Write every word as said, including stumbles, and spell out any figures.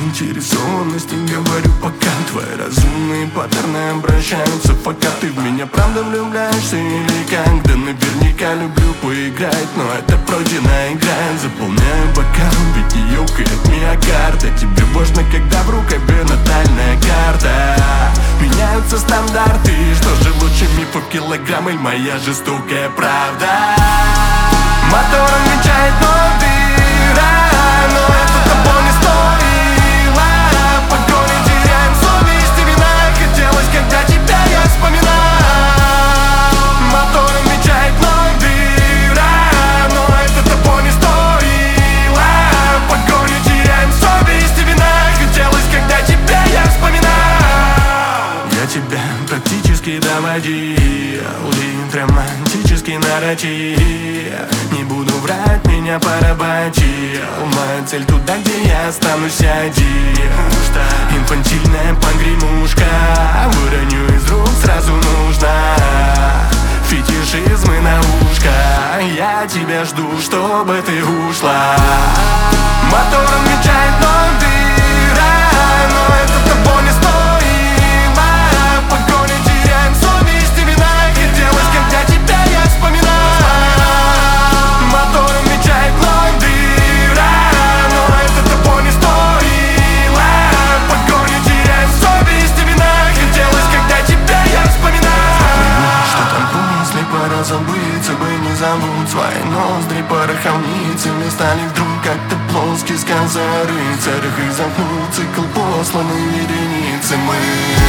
заинтересованности говорю пока. Твои разумные паттерны обращаются, пока ты в меня правда влюбляешься или как? Да наверняка люблю поиграть, но это пройденная игра. Заполняю бокал, ведь не ёкает миокарда. Тебе можно, когда в рукаве натальная карта. Меняются стандарты, что же лучше, мифов килограмм или моя жестокая правда? Мотором венчает дыра, но это того не стоило. Погони теряем совесть и вина, хотелось, когда тебя я вспоминаю. Мотором венчает дыра, но это того не стоило. Погони теряем совесть и вина, хотелось, когда тебя я вспоминаю. Я тебя практически доводил и романтически нарочил. Не буду врать, меня поработил. Моя цель туда, где я останусь один. Инфантильная погремушка, выроню из рук сразу нужно. Фетишизмы на ушко, я тебя жду, чтобы ты ушла. Мотором венчает дыра, но это того не стоило. Погони теряем совесть и вина, хотелось, когда тебя я вспоминаю. Мотором венчает дыра, но это того не стоило. Погони теряем совесть и вина, хотелось, когда тебя я вспоминаю. Что там после пора забыться бы не забудь. Свои ноздри пороховницами стали вдруг как-то плоские сказы о рыцарях. И замкнул цикл посланной вереницы мы.